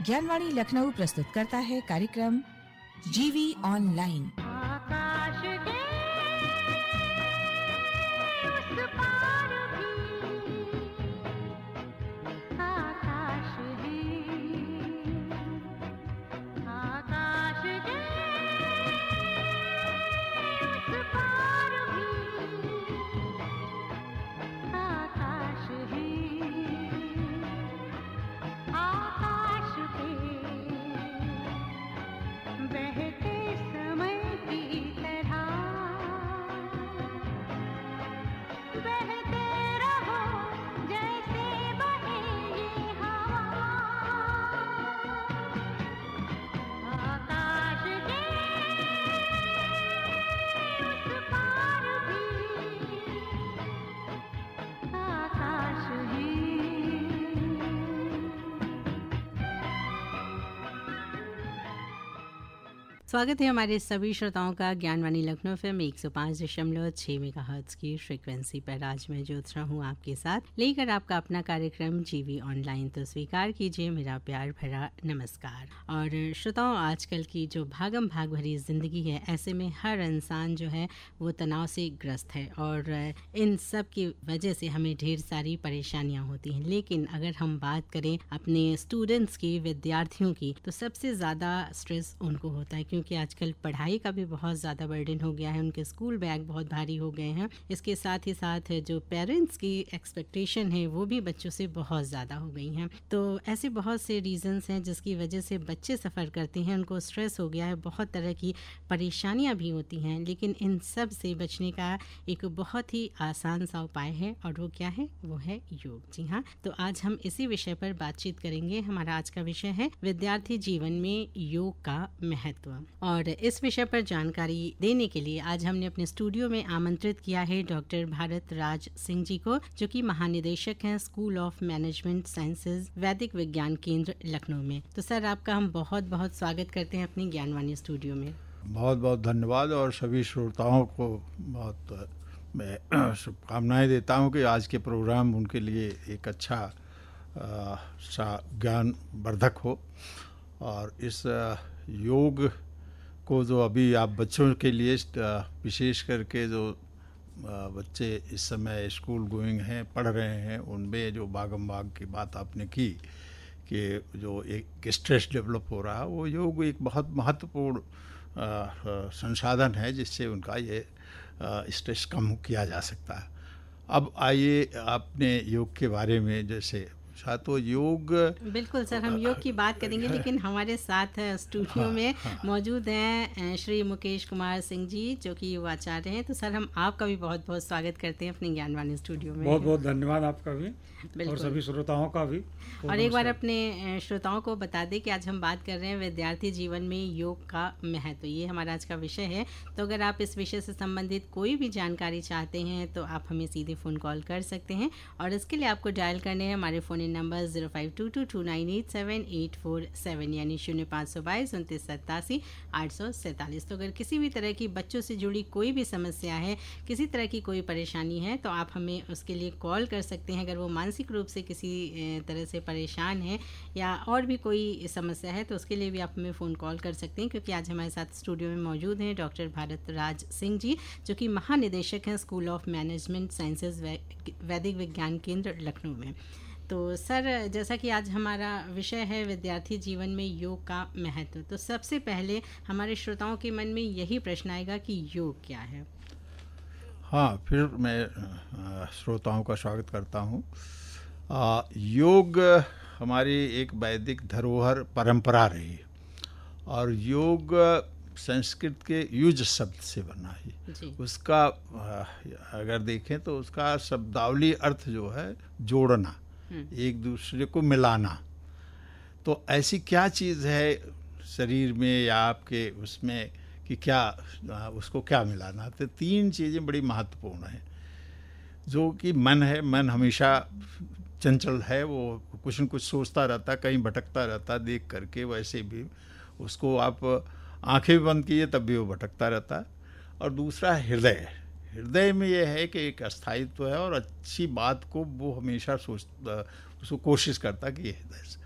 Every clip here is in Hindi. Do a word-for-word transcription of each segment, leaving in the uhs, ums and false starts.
ज्ञानवाणी लखनऊ प्रस्तुत करता है कार्यक्रम जीवी ऑनलाइन। स्वागत है हमारे सभी श्रोताओं का ज्ञानवाणी लखनऊ एफएम एक सौ पाँच दशमलव छः मेगाहर्ट्ज़ की फ्रिक्वेंसी पर। आज मैं ज्योत्सना हूँ आपके साथ लेकर आपका अपना कार्यक्रम जीवी ऑनलाइन। तो स्वीकार कीजिए मेरा प्यार भरा नमस्कार। और श्रोताओं, आजकल की जो भागम भाग भरी ज़िंदगी है, ऐसे में हर इंसान जो है वो तनाव से ग्रस्त है और इन सब की वजह से हमें ढेर सारी परेशानियाँ होती हैं। लेकिन अगर हम बात करें अपने स्टूडेंट्स की, विद्यार्थियों की, तो सबसे ज़्यादा स्ट्रेस उनको होता है क्योंकि आजकल पढ़ाई का भी बहुत ज़्यादा बर्डन हो गया है। उनके स्कूल बैग बहुत भारी हो गए हैं। इसके साथ ही साथ जो पेरेंट्स की एक्सपेक्टेशन है वो भी बच्चों से बहुत ज़्यादा हो गई हैं। तो ऐसे बहुत से रीज़न्स हैं जिसकी वजह से बच्चे सफ़र करते हैं, उनको स्ट्रेस हो गया है, बहुत तरह की परेशानियाँ भी होती हैं। लेकिन इन सब से बचने का एक बहुत ही आसान सा उपाय है और वो क्या है? वो है योग। जी हाँ, तो आज हम इसी विषय पर बातचीत करेंगे। हमारा आज का विषय है विद्यार्थी जीवन में योग का महत्व। और इस विषय पर जानकारी देने के लिए आज हमने अपने स्टूडियो में आमंत्रित किया है डॉक्टर भारत राज सिंह जी को, जो कि महानिदेशक हैं स्कूल ऑफ मैनेजमेंट साइंसेज वैदिक विज्ञान केंद्र लखनऊ में। तो सर, आपका हम बहुत बहुत स्वागत करते हैं अपनी ज्ञानवाणी स्टूडियो में। बहुत बहुत धन्यवाद और सभी श्रोताओं को बहुत मैं शुभकामनाएं देता हूं कि आज के प्रोग्राम उनके लिए एक अच्छा आ, सा ज्ञान वर्धक हो। और इस योग को जो अभी आप बच्चों के लिए विशेष करके जो बच्चे इस समय स्कूल गोइंग हैं, पढ़ रहे हैं, उनमें जो भागम भाग की बात आपने की कि जो एक स्ट्रेस डेवलप हो रहा है, वो योग एक बहुत महत्वपूर्ण संसाधन है जिससे उनका ये स्ट्रेस कम किया जा सकता है। अब आइए आपने योग के बारे में, जैसे तो योग, बिल्कुल सर, हम योग की बात करेंगे, लेकिन हमारे साथ स्टूडियो हाँ, में हाँ, मौजूद हैं श्री मुकेश कुमार सिंह जी, जो कि युवाचार्य हैं। तो सर, हम आपका भी बहुत बहुत स्वागत करते हैं अपने ज्ञानवाणी स्टूडियो में। बहुत बहुत धन्यवाद आपका भी और सभी श्रोताओं का भी। और एक बार अपने श्रोताओं को बता दें कि आज हम बात कर रहे हैं विद्यार्थी जीवन में योग का महत्व। ये हमारा आज का विषय है। तो अगर आप इस विषय से संबंधित कोई भी जानकारी चाहते हैं तो आप हमें सीधे फ़ोन कॉल कर सकते हैं और इसके लिए आपको डायल करने हैं हमारे phone number zero five two two two nine eight seven eight four seven यानी शून्य पाँच सौ बाईस उनतीस सत्तासी आठ सौ सैंतालीस। तो अगर किसी भी तरह की बच्चों से जुड़ी कोई भी समस्या है, किसी तरह की कोई परेशानी है, तो आप हमें उसके लिए कॉल कर सकते हैं। अगर वो मानसिक रूप से किसी तरह से परेशान है या और भी कोई समस्या है तो उसके लिए भी आप हमें फ़ोन कॉल कर सकते हैं, क्योंकि आज हमारे साथ स्टूडियो में मौजूद हैं डॉक्टर भारत राज सिंह जी, जो कि महानिदेशक हैं स्कूल ऑफ मैनेजमेंट साइंसेज वैदिक विज्ञान केंद्र लखनऊ में। तो सर, जैसा कि आज हमारा विषय है विद्यार्थी जीवन में योग का महत्व, तो सबसे पहले हमारे श्रोताओं के मन में यही प्रश्न आएगा कि योग क्या है। हाँ, फिर मैं श्रोताओं का स्वागत करता हूँ। योग हमारी एक वैदिक धरोहर परंपरा रही और योग संस्कृत के युज शब्द से बना है। उसका अगर देखें तो उसका शब्दावली अर्थ जो है जोड़ना, एक दूसरे को मिलाना। तो ऐसी क्या चीज़ है शरीर में या आपके उसमें कि क्या उसको क्या मिलाना। तो तीन चीज़ें बड़ी महत्वपूर्ण हैं। जो कि मन है, मन हमेशा चंचल है, वो कुछ न कुछ सोचता रहता, कहीं भटकता रहता देख करके। वैसे भी उसको आप आंखें भी बंद कीजिए तब भी वो भटकता रहता है। और दूसरा हृदय, हृदय में ये है कि एक अस्थायित्व है और अच्छी बात को वो हमेशा सोच उसको कोशिश करता कि ये हृदय से।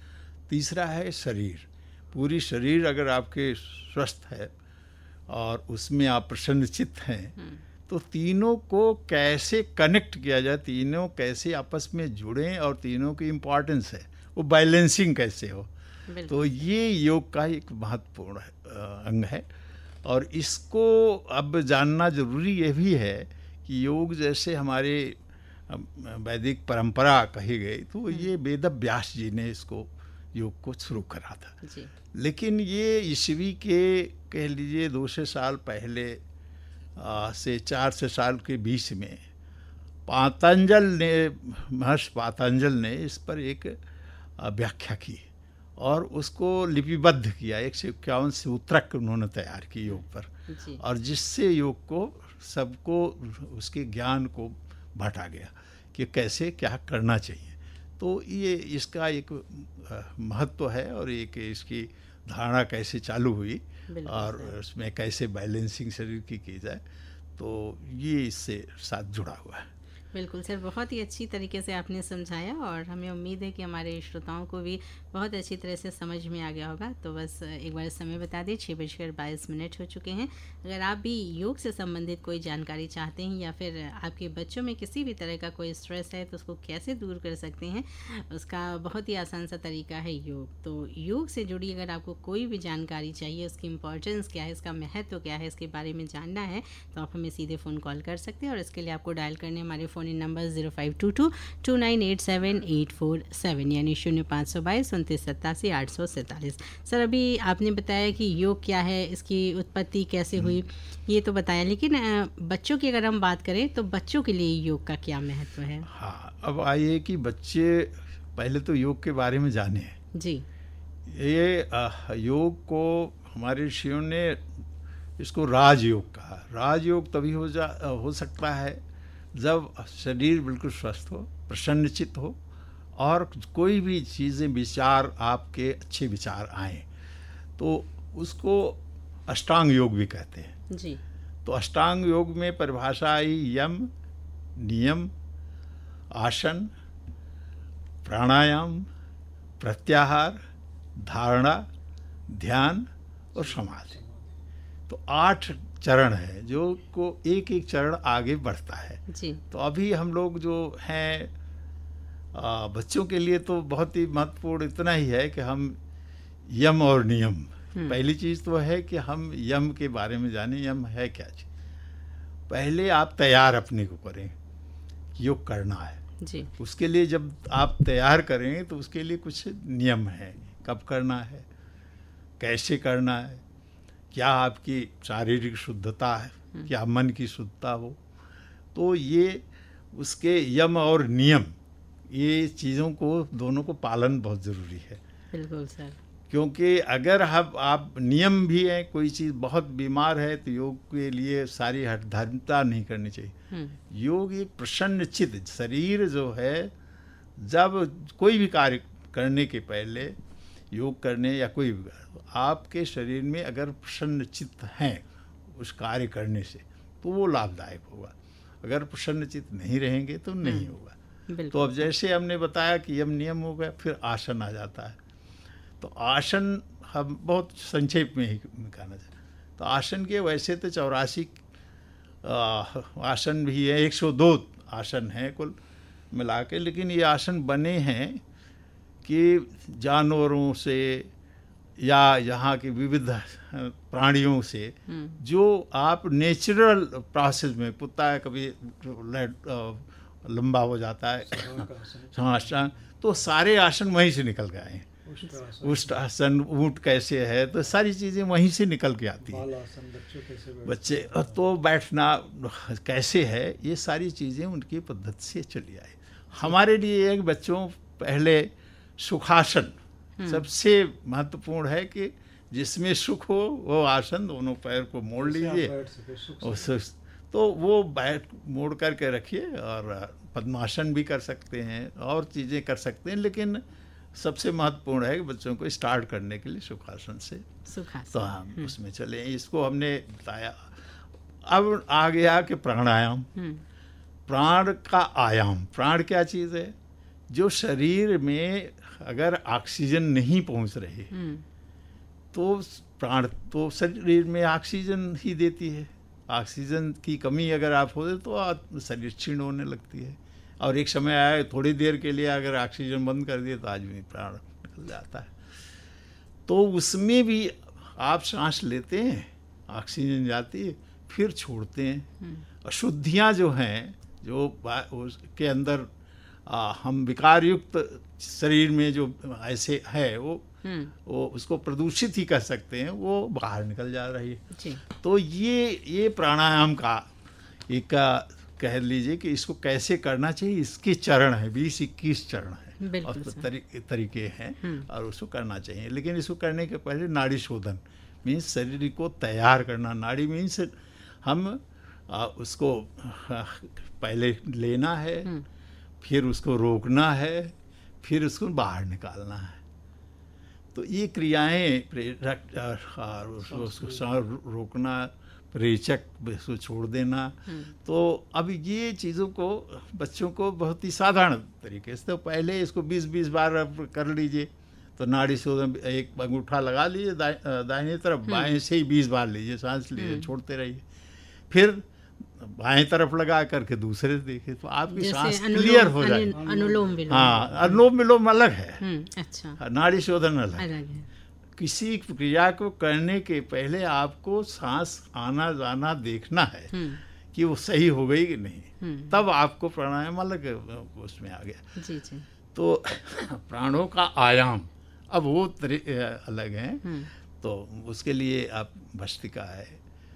तीसरा है शरीर। पूरी शरीर अगर आपके स्वस्थ है और उसमें आप प्रसन्नचित्त हैं तो तीनों को कैसे कनेक्ट किया जाए, तीनों कैसे आपस में जुड़ें और तीनों की इम्पोर्टेंस है, वो बैलेंसिंग कैसे हो, तो ये योग का एक महत्वपूर्ण अंग है। और इसको अब जानना जरूरी ये भी है कि योग जैसे हमारे वैदिक परंपरा कही गई तो ये वेद व्यास जी ने इसको योग को शुरू करा था जी। लेकिन ये ईस्वी के कह लीजिए दो सौ साल पहले आ, से चार सौ साल के बीच में पातंजल ने महर्षि पातंजल ने इस पर एक व्याख्या की और उसको लिपिबद्ध किया। एक सौ इक्यावन सूत्रक उन्होंने तैयार की योग पर जी। और जिससे योग को सबको उसके ज्ञान को बांटा गया कि कैसे क्या करना चाहिए। तो ये इसका एक महत्व है और एक इसकी धारणा कैसे चालू हुई और उसमें कैसे बैलेंसिंग शरीर की की जाए, तो ये इससे साथ जुड़ा हुआ है। बिल्कुल सर, बहुत ही अच्छी तरीके से आपने समझाया और हमें उम्मीद है कि हमारे श्रोताओं को भी बहुत अच्छी तरह से समझ में आ गया होगा। तो बस एक बार समय बता दें, छः बजकर बाईस मिनट हो चुके हैं। अगर आप भी योग से संबंधित कोई जानकारी चाहते हैं या फिर आपके बच्चों में किसी भी तरह का कोई स्ट्रेस है तो उसको कैसे दूर कर सकते हैं, उसका बहुत ही आसान सा तरीका है योग। तो योग से जुड़ी अगर आपको कोई भी जानकारी चाहिए, उसकी इम्पोर्टेंस क्या है, इसका महत्व क्या है, इसके बारे में जानना है तो आप हमें सीधे फ़ोन कॉल कर सकते हैं। और इसके लिए आपको डायल करने हमारे phone number zero five two two two nine eight seven eight four seven यानी शून्य पाँच सौ बाईस उनतीस सत्तासी आठ सौ सैंतालीस। सर, अभी आपने बताया कि योग क्या है, इसकी उत्पत्ति कैसे हुई, ये तो बताया, लेकिन बच्चों की अगर हम बात करें तो बच्चों के लिए योग का क्या महत्व है? हाँ, अब आइए कि बच्चे पहले तो योग के बारे में जाने जी। ये योग को हमारे ऋषियों ने इसको राजयोग कहा। राजयोग तभी हो जा हो सकता है जब शरीर बिल्कुल स्वस्थ हो, प्रसन्नचित्त हो और कोई भी चीज़ें विचार आपके अच्छे विचार आए, तो उसको अष्टांग योग भी कहते हैं जी। तो अष्टांग योग में परिभाषा आई यम, नियम, आसन, प्राणायाम, प्रत्याहार, धारणा, ध्यान और समाधि। तो आठ चरण है जो को एक एक चरण आगे बढ़ता है जी। तो अभी हम लोग जो हैं आ, बच्चों के लिए तो बहुत ही महत्वपूर्ण इतना ही है कि हम यम और नियम, पहली चीज़ तो है कि हम यम के बारे में जानें। यम है क्या चीज़? पहले आप तैयार अपने को करें, योग करना है जी। उसके लिए जब आप तैयार करें तो उसके लिए कुछ नियम है, कब करना है, कैसे करना है, क्या आपकी शारीरिक शुद्धता है, क्या मन की शुद्धता हो। तो ये उसके यम और नियम, ये चीज़ों को दोनों को पालन बहुत ज़रूरी है। बिल्कुल सर। क्योंकि अगर हम आप नियम भी है, कोई चीज़ बहुत बीमार है तो योग के लिए सारी हठधर्मिता नहीं करनी चाहिए। योग एक प्रसन्न चित्त, शरीर जो है जब कोई भी कार्य करने के पहले योग करने या कोई भी आपके शरीर में अगर प्रसन्न चित्त हैं उस कार्य करने से तो वो लाभदायक होगा। अगर प्रसन्न चित्त नहीं रहेंगे तो नहीं होगा। तो अब जैसे हमने बताया कि यम नियम हो गया, फिर आसन आ जाता है। तो आसन हम बहुत संक्षेप में ही कहना चाहिए। तो आसन के वैसे तो चौरासी आसन भी है, एक सौ दो आसन हैं कुल मिला के, लेकिन ये आसन बने हैं कि जानवरों से या यहाँ के विविध प्राणियों से जो आप नेचुरल प्रोसेस में, कुत्ता है कभी लंबा हो जाता है आसन, तो सारे आसन वहीं से निकल के आए हैं। उष्ट आसन, ऊँट कैसे है, तो सारी चीज़ें वहीं से निकल के आती हैं। बच्चे तो बैठना कैसे है, ये सारी चीज़ें उनकी पद्धति से चली आई। हमारे लिए एक बच्चों पहले सुखासन सबसे महत्वपूर्ण है कि जिसमें सुख हो वो आसन, दोनों पैर को मोड़ लीजिए तो वो बैठ मोड़ करके रखिए। और पद्मासन भी कर सकते हैं और चीज़ें कर सकते हैं, लेकिन सबसे महत्वपूर्ण है कि बच्चों को स्टार्ट करने के लिए सुखासन से सुखासन तो हम उसमें चले। इसको हमने बताया। अब आ गया कि प्राणायाम, प्राण का आयाम। प्राण क्या चीज़ है? जो शरीर में अगर ऑक्सीजन नहीं पहुंच रही तो प्राण तो शरीर में ऑक्सीजन ही देती है। ऑक्सीजन की कमी अगर आप हो तो शरीर क्षीण होने लगती है, और एक समय आया थोड़ी देर के लिए अगर ऑक्सीजन बंद कर दिए तो आदमी प्राण निकल जाता है। तो उसमें भी आप सांस लेते हैं, ऑक्सीजन जाती है, फिर छोड़ते हैं। अशुद्धियाँ जो हैं, जो उसके अंदर आ, हम विकार युक्त शरीर में जो ऐसे है वो वो उसको प्रदूषित ही कर सकते हैं, वो बाहर निकल जा रही है। तो ये ये प्राणायाम का एक कह लीजिए कि इसको कैसे करना चाहिए, इसके चरण है, बीस इक्कीस चरण है और तरी, तरीके हैं और उसको करना चाहिए। लेकिन इसको करने के पहले नाड़ी शोधन मीन्स शरीर को तैयार करना। नाड़ी मीन्स हम आ, उसको आ, पहले लेना है, फिर उसको रोकना है, फिर उसको बाहर निकालना है। तो ये क्रियाएं उसको रोकना, रेचक उसको छोड़ देना। तो अब ये चीज़ों को बच्चों को बहुत ही साधारण तरीके से, तो पहले इसको बीस बीस बार कर लीजिए। तो नाड़ी शोधन एक अंगूठा लगा लीजिए दाहिने तरफ, बाएं से ही बीस बार लीजिए, सांस लीजिए, छोड़ते रहिए, फिर बाएं तरफ लगा करके दूसरे देखिए, तो आपकी सांस क्लियर हो जाएगी। अनुलोम विलोम, हाँ, अनुलोम विलोम अलग है, अच्छा, नाड़ी शोधन अलग है। है। किसी क्रिया को करने के पहले आपको सांस आना जाना देखना है कि वो सही हो गई कि नहीं, तब आपको प्राणायाम अलग उसमें आ गया। जी जी। तो प्राणों का आयाम अब वो अलग है। तो उसके लिए आप भस्त्रिका है,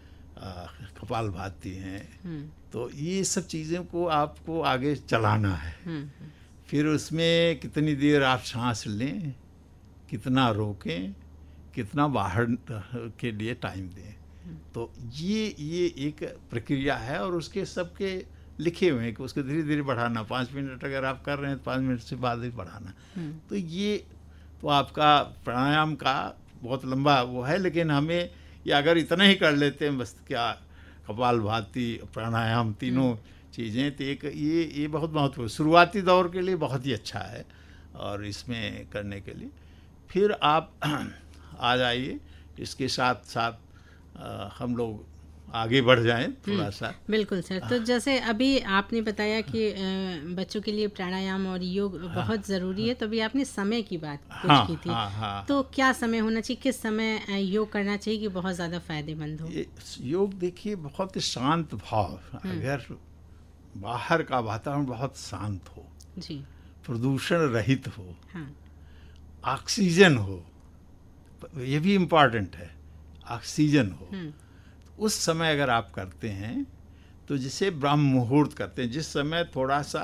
कपालभाति हैं, तो ये सब चीज़ों को आपको आगे चलाना है। फिर उसमें कितनी देर आप सांस लें, कितना रोकें, कितना बाहर के लिए टाइम दें। तो ये ये एक प्रक्रिया है और उसके सबके लिखे हुए हैं कि उसको धीरे धीरे बढ़ाना। पाँच मिनट अगर आप कर रहे हैं तो पाँच मिनट से बाद ही बढ़ाना। तो ये तो आपका प्राणायाम का बहुत लंबा वो है, लेकिन हमें ये अगर इतना ही कर लेते हैं बस, क्या कपालभाति प्राणायाम तीनों चीज़ें, तो एक ये ये बहुत महत्वपूर्ण शुरुआती दौर के लिए बहुत ही अच्छा है। और इसमें करने के लिए फिर आप आ जाइए, इसके साथ साथ आ, हम लोग आगे बढ़ जाएं थोड़ा सा। बिल्कुल सर। तो जैसे अभी आपने बताया कि बच्चों के लिए प्राणायाम और योग बहुत ज़रूरी है, तो अभी आपने समय की बात कुछ हाँ, की थी। हाँ, हाँ, तो क्या समय होना चाहिए, किस समय योग करना चाहिए कि बहुत ज़्यादा फायदेमंद हो? ये योग देखिए बहुत शांत भाव, अगर बाहर का वातावरण बहुत शांत हो जी, प्रदूषण रहित हो, हाँ, ऑक्सीजन हो, ये भी इम्पॉर्टेंट है, ऑक्सीजन हो, उस समय अगर आप करते हैं तो जिसे ब्रह्म मुहूर्त करते हैं, जिस समय थोड़ा सा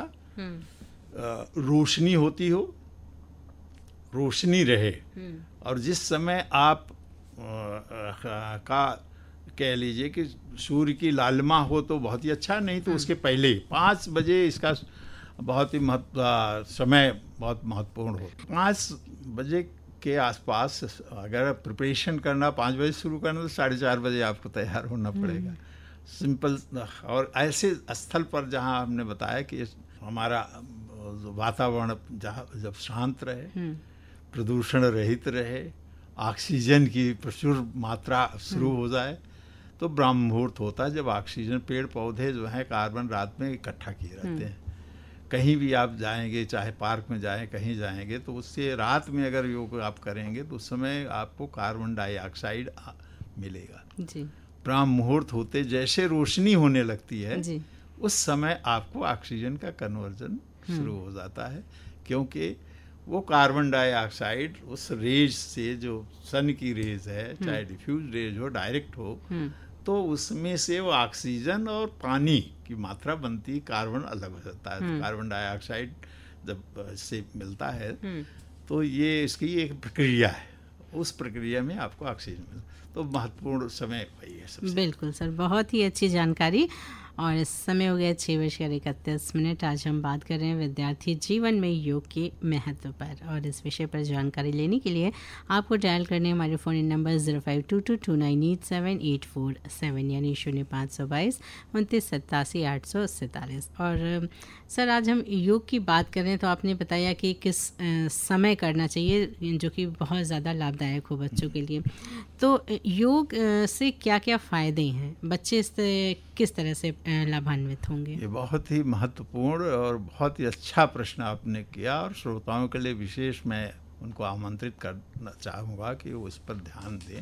रोशनी होती हो, रोशनी रहे, और जिस समय आप आ, का कह लीजिए कि सूर्य की लालिमा हो तो बहुत ही अच्छा, नहीं तो उसके पहले पाँच बजे इसका बहुत ही महत्व समय बहुत महत्वपूर्ण हो। पाँच बजे के आसपास अगर प्रिपरेशन करना, पाँच बजे शुरू करना तो साढ़े चार बजे आपको तैयार होना पड़ेगा। सिंपल। और ऐसे स्थल पर जहाँ हमने बताया कि हमारा वातावरण जहाँ जब शांत रहे, प्रदूषण रहित रहे, ऑक्सीजन की प्रचुर मात्रा शुरू हो जाए, तो ब्रह्म मुहूर्त होता है जब ऑक्सीजन, पेड़ पौधे जो हैं कार्बन रात में इकट्ठा किए रहते हैं। कहीं भी आप जाएंगे, चाहे पार्क में जाएं, कहीं जाएंगे, तो उससे रात में अगर योग आप करेंगे तो उस समय आपको कार्बन डाइऑक्साइड मिलेगा जी। ब्रह्म मुहूर्त होते जैसे रोशनी होने लगती है जी, उस समय आपको ऑक्सीजन का कन्वर्जन शुरू हो जाता है, क्योंकि वो कार्बन डाइऑक्साइड उस रेज से, जो सन की रेज है, चाहे डिफ्यूज रेज हो, डायरेक्ट हो, तो उसमें से वो ऑक्सीजन और पानी की मात्रा बनती, कार्बन अलग हो जाता है। तो कार्बन डाइऑक्साइड जब से मिलता है तो ये इसकी एक प्रक्रिया है, उस प्रक्रिया में आपको ऑक्सीजन मिलता, तो महत्वपूर्ण समय वही है सबसे। बिल्कुल सर, बहुत ही अच्छी जानकारी। और इस समय हो गया छः बजकर इकतीस मिनट। आज हम बात कर रहे हैं विद्यार्थी जीवन में योग के महत्व पर, और इस विषय पर जानकारी लेने के लिए आपको डायल करने हमारे phone number zero five two two two nine eight seven eight four seven यानी शून्य पाँच सौ बाईस उनतीस सत्तासी आठ सौ सैंतालीस। और सर, आज हम योग की बात कर रहे हैं, तो आपने बताया कि किस समय करना चाहिए, जो कि बहुत ज़्यादा लाभदायक हो बच्चों के लिए। तो योग से क्या क्या फ़ायदे हैं, बच्चे इससे किस तरह से लाभान्वित होंगे? ये बहुत ही महत्वपूर्ण और बहुत ही अच्छा प्रश्न आपने किया, और श्रोताओं के लिए विशेष मैं उनको आमंत्रित करना चाहूँगा कि वो उस पर ध्यान दें।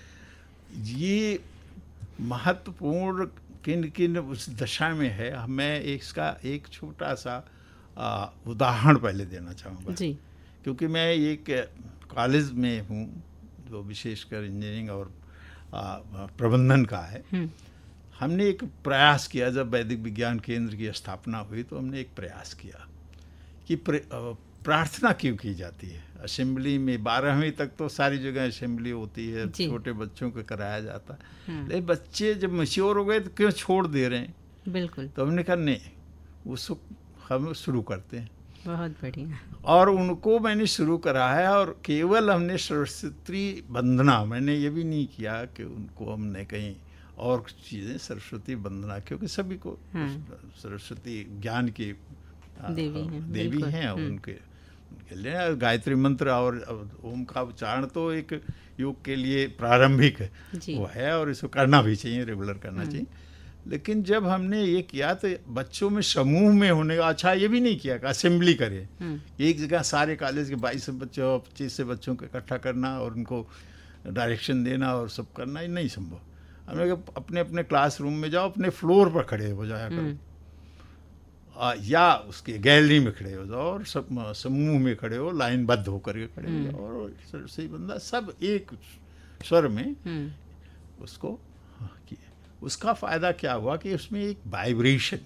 ये महत्वपूर्ण किन किन उस दशा में है, मैं इसका एक छोटा सा उदाहरण पहले देना चाहूँगा जी। क्योंकि मैं एक कॉलेज में हूँ जो विशेषकर इंजीनियरिंग और आ, प्रबंधन का है। हमने एक प्रयास किया, जब वैदिक विज्ञान केंद्र की स्थापना हुई तो हमने एक प्रयास किया कि प्रार्थना क्यों की जाती है। असेंबली में बारहवीं तक तो सारी जगह असेंबली होती है, छोटे बच्चों को कराया जाता है, लेकिन बच्चे जब मैच्योर हो गए तो क्यों छोड़ दे रहे हैं? बिल्कुल। तो हमने कहा नहीं, उसको हम शुरू करते हैं। बहुत बढ़िया। और उनको मैंने शुरू कराया, और केवल हमने सरस्वती वंदना, मैंने ये भी नहीं किया कि उनको हमने कहीं और चीज़ें, सरस्वती वंदना, क्योंकि सभी को सरस्वती ज्ञान की देवी हैं, देवी हैं उनके उनके लिए गायत्री मंत्र और ओम का उच्चारण तो एक योग के लिए प्रारंभिक वो है, और इसको करना भी चाहिए, रेगुलर करना चाहिए। लेकिन जब हमने ये किया तो बच्चों में समूह में होने का, अच्छा ये भी नहीं किया कि असेंबली करे, एक जगह सारे कॉलेज के बाईस बच्चों पच्चीस से बच्चों को इकट्ठा करना और उनको डायरेक्शन देना और सब करना, ये नहीं संभव। हमने कहा अपने अपने क्लासरूम में जाओ, अपने फ्लोर पर खड़े हो जाया करो, आ, या उसके गैलरी में खड़े हो जाओ, और सब समूह में खड़े हो, लाइनबद्ध होकर के खड़े हो जाओ, और सरस्वती बंदा सब एक स्वर में उसको किए। उसका फायदा क्या हुआ कि उसमें एक वाइब्रेशन,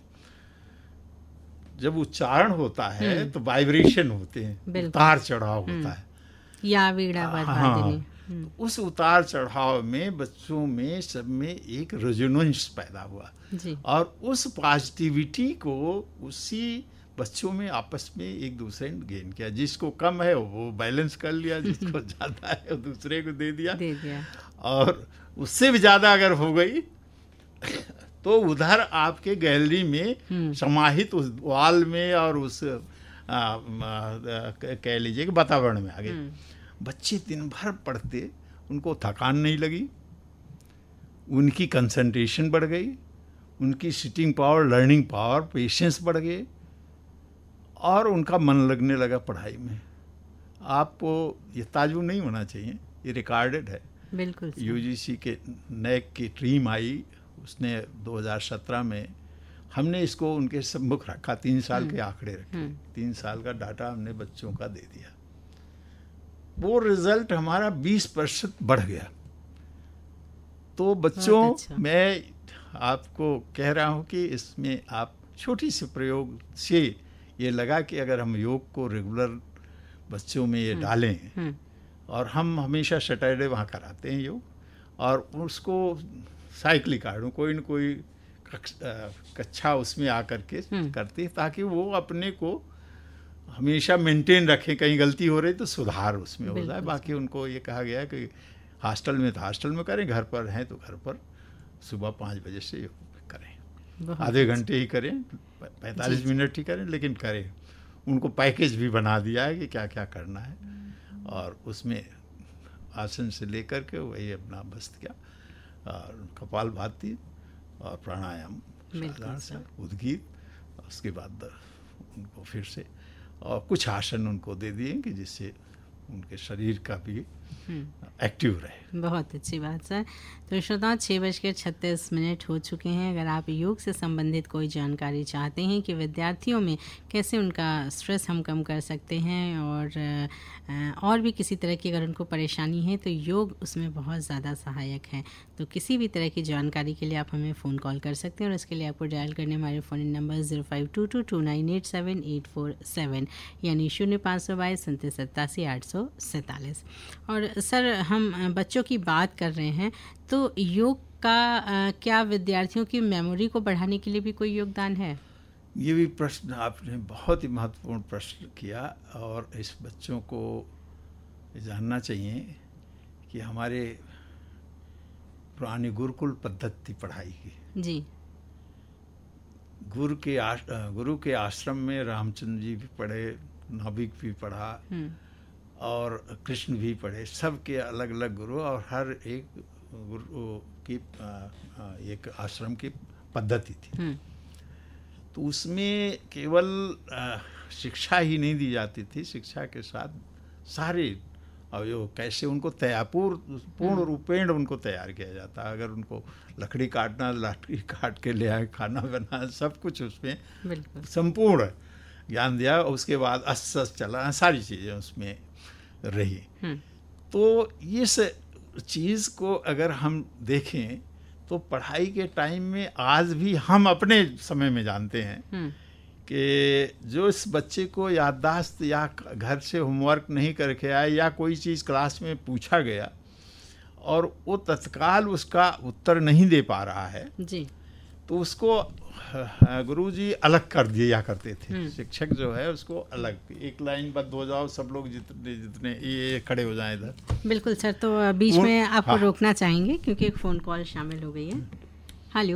जब उच्चारण होता है तो वाइब्रेशन होते हैं, उतार चढ़ाव होता है, या वीणा हाँ, उस उतार चढ़ाव में बच्चों में सब में एक रेजोनेंस पैदा हुआ जी। और उस पॉजिटिविटी को उसी बच्चों में आपस में एक दूसरे ने गेन किया। जिसको कम है वो बैलेंस कर लिया, जिसको ज़्यादा है वो दूसरे को दे दिया, दे दिया। और उससे भी ज़्यादा अगर हो गई तो उधर आपके गैलरी में समाहित उस वॉल में और उस कह लीजिए कि वातावरण में आ गए। बच्चे दिन भर पढ़ते, उनको थकान नहीं लगी, उनकी कंसंट्रेशन बढ़ गई, उनकी sitting power, learning power, patience बढ़ गए, और उनका मन लगने लगा पढ़ाई में। आपको ये ताजुब नहीं होना चाहिए, ये रिकॉर्डेड है। बिल्कुल। यूजीसी के नैक की टीम आई, उसने दो हज़ार सत्रह में हमने इसको उनके सम्मुख रखा, तीन साल के आंकड़े रखे, तीन साल का डाटा हमने बच्चों का दे दिया। वो रिजल्ट हमारा बीस प्रतिशत बढ़ गया। तो बच्चों, अच्छा। मैं आपको कह रहा हूँ कि इसमें आप छोटी सी प्रयोग से ये लगा कि अगर हम योग को रेगुलर बच्चों में ये डालें, और हम हमेशा सैटरडे वहाँ कराते हैं योग, और उसको साइक्लिक आड़ू कोई न कोई कक्षा उसमें आकर के करते, ताकि वो अपने को हमेशा मेंटेन रखें, कहीं गलती हो रही तो सुधार उसमें हो जाए। बाकी उनको ये कहा गया कि हॉस्टल में तो हॉस्टल में करें, घर पर हैं तो घर पर सुबह पाँच बजे से योग करें, आधे घंटे ही करें, पैंतालीस मिनट ही करें, लेकिन करें। उनको पैकेज भी बना दिया है कि क्या क्या करना है, और उसमें आसन से लेकर के वही अपना बस्त किया, और कपालभाति और प्राणायाम साधारण से, उद्गीत, उसके बाद उनको फिर से और कुछ आसन उनको दे दिए कि जिससे उनके शरीर का भी एक्टिव रहे। बहुत अच्छी बात सर। तो श्रोताओं, छः बज के छत्तीस मिनट हो चुके हैं। अगर आप योग से संबंधित कोई जानकारी चाहते हैं कि विद्यार्थियों में कैसे उनका स्ट्रेस हम कम कर सकते हैं, और और भी किसी तरह की अगर उनको परेशानी है, तो योग उसमें बहुत ज़्यादा सहायक है। तो किसी भी तरह की जानकारी के लिए आप हमें फ़ोन कॉल कर सकते हैं, और इसके लिए आपको डायल करने हमारे phone number zero five two two two nine eight seven eight four seven यानी शून्य पाँच सौ बाईस उनतीस सत्तासी आठ सौ सैंतालीस। और सर, हम बच्चों की बात कर रहे हैं, तो योग का आ, क्या विद्यार्थियों की मेमोरी को बढ़ाने के लिए भी कोई योगदान है? ये भी प्रश्न आपने बहुत ही महत्वपूर्ण प्रश्न किया, और इस बच्चों को जानना चाहिए कि हमारे पुरानी गुरुकुल पद्धति पढ़ाई की जी, गुरु के आश, गुरु के आश्रम में रामचंद्र जी भी पढ़े, नाभिक भी पढ़ा और कृष्ण भी पढ़े, सबके अलग अलग गुरु, और हर एक गुरु की एक आश्रम की पद्धति थी। तो उसमें केवल शिक्षा ही नहीं दी जाती थी, शिक्षा के साथ सारे अवयव कैसे उनको तैयार पूर्ण पूर्ण रूपेण उनको तैयार किया जाता। अगर उनको लकड़ी काटना, लकड़ी काट के ले आए, खाना बनाना, सब कुछ उसमें संपूर्ण ज्ञान दिया। उसके बाद अस्स चला, सारी चीज़ें उसमें रही। तो इस चीज़ को अगर हम देखें तो पढ़ाई के टाइम में आज भी हम अपने समय में जानते हैं कि जो इस बच्चे को याददाश्त या घर से होमवर्क नहीं करके आए या कोई चीज़ क्लास में पूछा गया और वो तत्काल उसका उत्तर नहीं दे पा रहा है जी, तो उसको गुरुजी अलग कर दिया करते थे। शिक्षक जो है उसको अलग, एक लाइन बद्ध हो जाओ, सब लोग जितने जितने ये खड़े हो जाएं इधर। बिल्कुल सर, तो बीच में आपको हाँ। रोकना चाहेंगे क्योंकि एक फ़ोन कॉल शामिल हो गई है। हेलो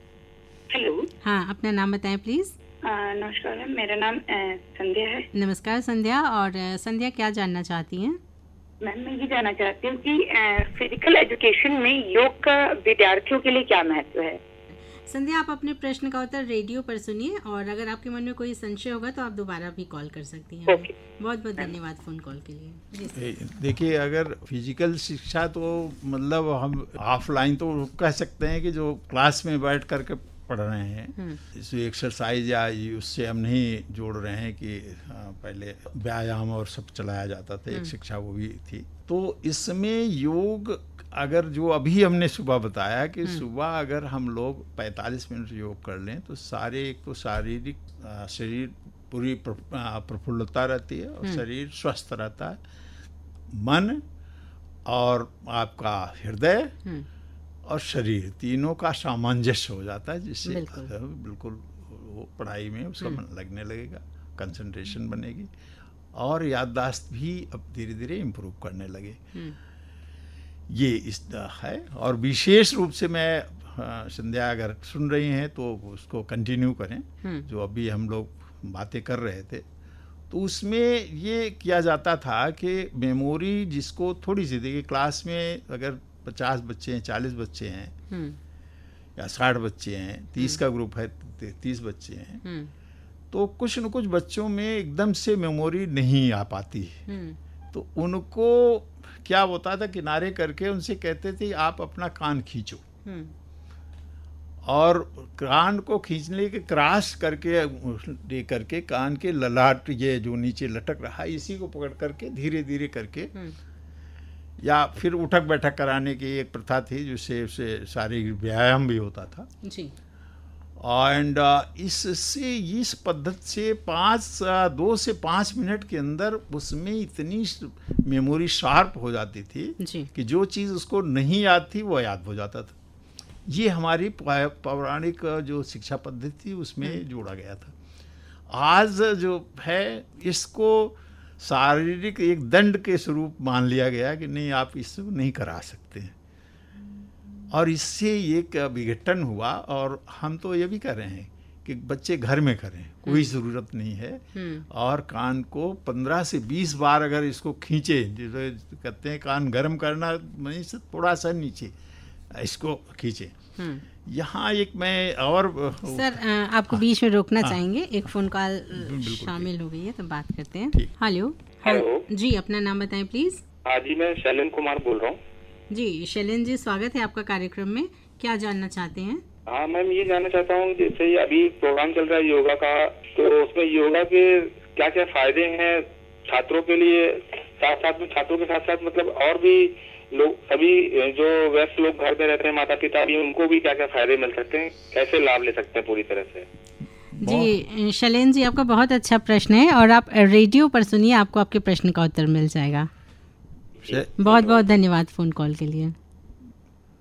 हेलो हाँ, अपना नाम बताएं प्लीज़। नमस्कार मैम, मेरा नाम संध्या है। नमस्कार संध्या। और संध्या क्या जानना चाहती हैं? मैम मैं ये जानना चाहती हूँ कि फिजिकल एजुकेशन में योग का विद्यार्थियों के लिए क्या महत्व है? संध्या, आप अपने प्रश्न का उत्तर रेडियो पर सुनिए, और अगर आपके मन में कोई संशय होगा तो आप दोबारा भी कॉल कर सकती हैं। okay. बहुत बहुत धन्यवाद फ़ोन कॉल के लिए। देखिए, अगर फिजिकल शिक्षा तो मतलब हम ऑफलाइन तो कह सकते हैं कि जो क्लास में बैठ करके पढ़ रहे हैं, इसमें एक्सरसाइज या उससे हम नहीं जोड़ रहे हैं कि पहले व्यायाम और सब चलाया जाता था, एक शिक्षा वो भी थी। तो इसमें योग अगर जो अभी हमने सुबह बताया कि सुबह अगर हम लोग पैंतालीस मिनट योग कर लें तो सारे, एक तो शारीरिक शरीर पूरी प्रफुल्लता रहती है और शरीर स्वस्थ रहता है, मन और आपका हृदय और शरीर तीनों का सामंजस्य हो जाता है, जिससे बिल्कुल वो पढ़ाई में उसका मन लगने लगेगा, कंसंट्रेशन बनेगी और याददाश्त भी अब धीरे धीरे इम्प्रूव करने लगे। ये इस है। और विशेष रूप से मैं संध्या अगर सुन रही हैं तो उसको कंटिन्यू करें, जो अभी हम लोग बातें कर रहे थे। तो उसमें ये किया जाता था कि मेमोरी जिसको थोड़ी सी, देखिए क्लास में अगर पचास बच्चे हैं, चालीस बच्चे हैं या साठ बच्चे हैं, तीस का ग्रुप है, तीस बच्चे हैं, तो कुछ न कुछ बच्चों में एकदम से मेमोरी नहीं आ पाती है। तो उनको क्या होता था, किनारे करके उनसे कहते थे आप अपना कान खींचो, और कान को खींचने के क्रॉस करके दे करके कान के ललाट, ये जो नीचे लटक रहा है, इसी को पकड़ करके धीरे धीरे करके, या फिर उठक बैठक कराने की एक प्रथा थी जिससे उससे शारीरिक व्यायाम भी होता था जी। एंड इससे, इस पद्धति से पाँच दो से पाँच मिनट के अंदर उसमें इतनी मेमोरी शार्प हो जाती थी जी। कि जो चीज़ उसको नहीं याद थी वो याद हो जाता था। ये हमारी पौराणिक जो शिक्षा पद्धति थी उसमें जोड़ा गया था। आज जो है इसको शारीरिक एक दंड के स्वरूप मान लिया गया कि नहीं, आप इसको नहीं करा सकते, और इससे एक विघटन हुआ। और हम तो ये भी कर रहे हैं कि बच्चे घर में करें, कोई ज़रूरत नहीं है, और कान को पंद्रह से बीस बार अगर इसको खींचे, जैसे कहते हैं कान गर्म करना, वहीं से थोड़ा सा नीचे इसको खींचे। यहाँ एक मैं और सर आपको बीच में रोकना हाँ, चाहेंगे, एक फ़ोन कॉल शामिल हो गई है तो बात करते हैं। हेलो हेलो जी, अपना नाम बताएं प्लीज़। हाँ जी, मैं शैलेन कुमार बोल रहा हूँ। जी शैलेन जी, स्वागत है आपका कार्यक्रम में। क्या जानना चाहते हैं? हाँ मैम, ये जानना चाहता हूँ, जैसे अभी प्रोग्राम चल रहा है योगा का, तो उसमें योगा के क्या क्या फायदे हैं छात्रों के लिए, साथ साथ में छात्रों के साथ साथ मतलब और भी लोग, सभी जो वयस्क लोग घर में रहते हैं, माता पिता भी, उनको भी क्या क्या फायदे मिल सकते हैं, कैसे लाभ ले सकते हैं पूरी तरह से? जी शैलेन जी, आपका बहुत अच्छा प्रश्न है, और आप रेडियो पर सुनिए, आपको आपके प्रश्न का उत्तर मिल जाएगा। बहुत बहुत धन्यवाद फ़ोन कॉल के लिए।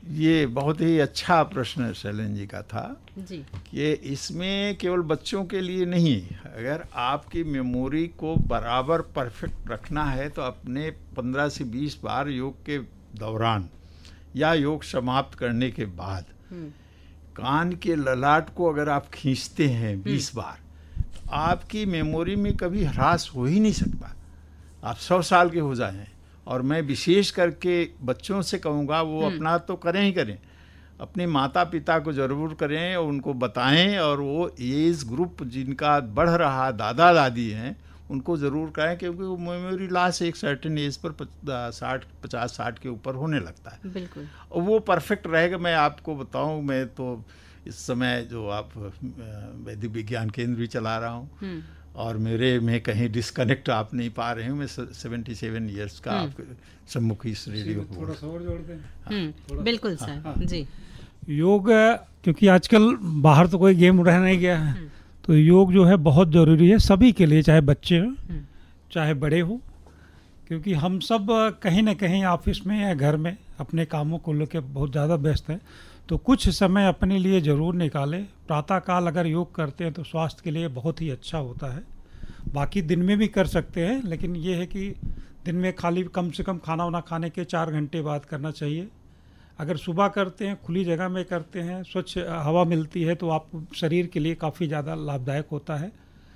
ये बहुत ही अच्छा प्रश्न शैलेंद्र जी का था जी। कि इसमें केवल बच्चों के लिए नहीं, अगर आपकी मेमोरी को बराबर परफेक्ट रखना है तो अपने पंद्रह से बीस बार योग के दौरान या योग समाप्त करने के बाद कान के ललाट को अगर आप खींचते हैं बीस बार, तो आपकी मेमोरी में कभी ह्रास हो ही नहीं सकता। आप सौ साल के हो जाएं। और मैं विशेष करके बच्चों से कहूँगा वो अपना तो करें ही करें, अपने माता पिता को ज़रूर करें और उनको बताएं, और वो एज ग्रुप जिनका बढ़ रहा दादा दादी हैं उनको ज़रूर करें, क्योंकि वो मेमोरी लॉस एक सर्टेन एज पर साठ पचास साठ के ऊपर होने लगता है। बिल्कुल। और वो परफेक्ट रहेगा। मैं आपको बताऊं, मैं तो इस समय जो आप वैदिक विज्ञान केंद्र भी चला रहा हूँ और मेरे में कहीं डिस्कनेक्ट आप नहीं पा रहे हूँ। मैं सेवेंटी सेवन ईयर्स का आपके सम्मुख इस रेडियो को थोड़ा सा और जोड़ दें। बिल्कुल सर। जी। योग, क्योंकि आजकल बाहर तो कोई गेम रह नहीं गया है, तो योग जो है बहुत ज़रूरी है सभी के लिए, चाहे बच्चे हों चाहे बड़े हों, क्योंकि हम सब कहीं ना कहीं ऑफिस में या घर में अपने कामों को लेकर बहुत ज़्यादा व्यस्त हैं। तो कुछ समय अपने लिए ज़रूर निकालें। प्रातःकाल अगर योग करते हैं तो स्वास्थ्य के लिए बहुत ही अच्छा होता है। बाकी दिन में भी कर सकते हैं, लेकिन ये है कि दिन में खाली कम से कम खाना वाना खाने के चार घंटे बाद करना चाहिए। अगर सुबह करते हैं, खुली जगह में करते हैं, स्वच्छ हवा मिलती है, तो आप शरीर के लिए काफ़ी ज़्यादा लाभदायक होता है।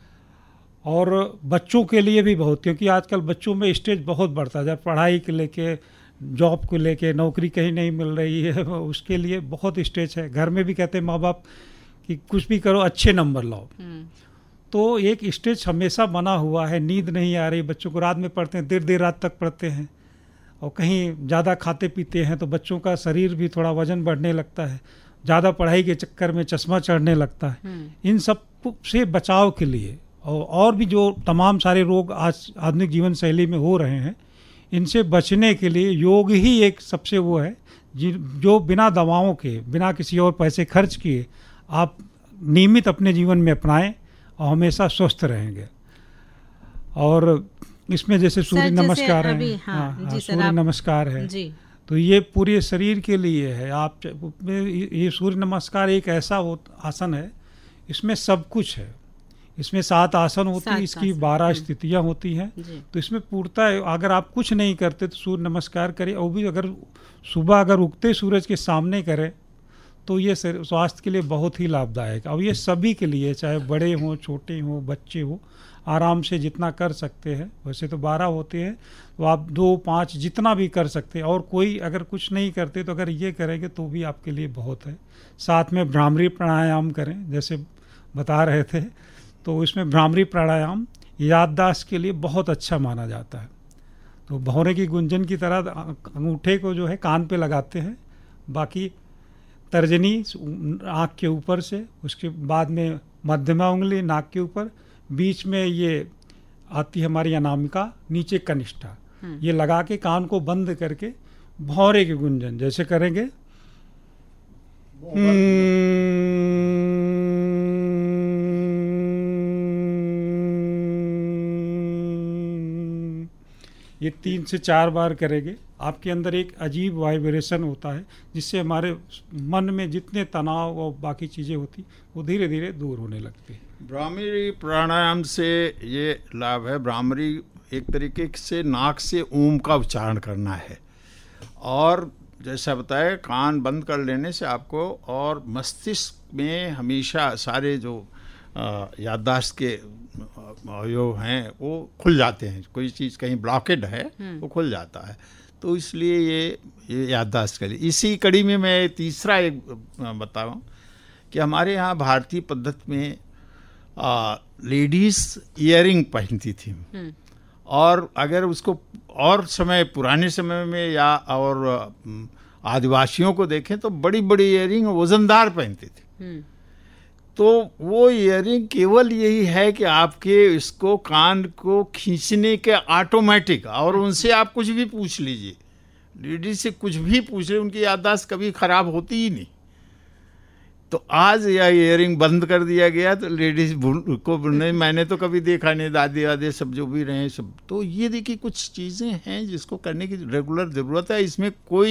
और बच्चों के लिए भी बहुत, क्योंकि आजकल बच्चों में स्टेज बहुत बढ़ता है। जब पढ़ाई के लेके, जॉब को लेके, नौकरी कहीं नहीं मिल रही है, उसके लिए बहुत स्टेज है। घर में भी कहते हैं माँ बाप कि कुछ भी करो अच्छे नंबर लाओ, तो एक स्टेज हमेशा बना हुआ है। नींद नहीं आ रही बच्चों को, रात में पढ़ते हैं, देर देर रात तक पढ़ते हैं, और कहीं ज़्यादा खाते पीते हैं तो बच्चों का शरीर भी थोड़ा वजन बढ़ने लगता है। ज़्यादा पढ़ाई के चक्कर में चश्मा चढ़ने लगता है। इन सब से बचाव के लिए और और भी जो तमाम सारे रोग आज आधुनिक जीवन शैली में हो रहे हैं, इनसे बचने के लिए योग ही एक सबसे वो है जो बिना दवाओं के, बिना किसी और पैसे खर्च किए आप नियमित अपने जीवन में अपनाएं और हमेशा स्वस्थ रहेंगे। और इसमें जैसे सूर्य नमस्कार है, हाँ, हाँ, सूर्य नमस्कार है जी। तो ये पूरे शरीर के लिए है। आप ये सूर्य नमस्कार एक ऐसा आसन है, इसमें सब कुछ है। इसमें सात आसन होती है, इसकी बारह स्थितियां होती हैं। तो इसमें पूर्णतः अगर आप कुछ नहीं करते तो सूर्य नमस्कार करें, और भी अगर सुबह अगर उगते सूरज के सामने करें तो ये स्वास्थ्य के लिए बहुत ही लाभदायक। अब ये सभी के लिए, चाहे बड़े हों, छोटे हों, बच्चे हों, आराम से जितना कर सकते हैं। वैसे तो बारह होते हैं, तो आप दो पाँच जितना भी कर सकते हैं। और कोई अगर कुछ नहीं करते तो अगर ये करेंगे तो भी आपके लिए बहुत है। साथ में भ्रामरी प्राणायाम करें, जैसे बता रहे थे, तो इसमें भ्रामरी प्राणायाम याददाश्त के लिए बहुत अच्छा माना जाता है। तो भौरे की गुंजन की तरह अंगूठे को जो है कान पे लगाते हैं, बाकी तर्जनी आँख के ऊपर से, उसके बाद में मध्यमा उंगली नाक के ऊपर, बीच में ये आती है हमारी अनामिका, नीचे कनिष्ठा, ये लगा के कान को बंद करके भौरे की गुंजन जैसे करेंगे, ये तीन से चार बार करेंगे। आपके अंदर एक अजीब वाइब्रेशन होता है, जिससे हमारे मन में जितने तनाव और बाकी चीज़ें होती वो धीरे धीरे दूर होने लगती है। भ्रामरी प्राणायाम से ये लाभ है। भ्रामरी एक तरीके से नाक से ओम का उच्चारण करना है, और जैसा बताया कान बंद कर लेने से आपको, और मस्तिष्क में हमेशा सारे जो याददाश्त के अवयव हैं वो खुल जाते हैं। कोई चीज़ कहीं ब्लॉकेड है वो खुल जाता है, तो इसलिए ये ये याददाश्त के लिए। इसी कड़ी में मैं तीसरा एक बताऊं कि हमारे यहाँ भारतीय पद्धति में लेडीज़ ईयरिंग पहनती थी, और अगर उसको और समय पुराने समय में या और आदिवासियों को देखें तो बड़ी बड़ी ईयरिंग वजनदार पहनती थी। तो वो ईयरिंग केवल यही है कि आपके इसको कान को खींचने के ऑटोमेटिक, और उनसे आप कुछ भी पूछ लीजिए, लेडीज से कुछ भी पूछ ले, उनकी याददाश्त कभी ख़राब होती ही नहीं। तो आज यह ईयरिंग बंद कर दिया गया, तो लेडीज को नहीं, मैंने तो कभी देखा नहीं, दादी वादी सब जो भी रहे सब। तो ये देखिए कुछ चीज़ें हैं जिसको करने की रेगुलर ज़रूरत है। इसमें कोई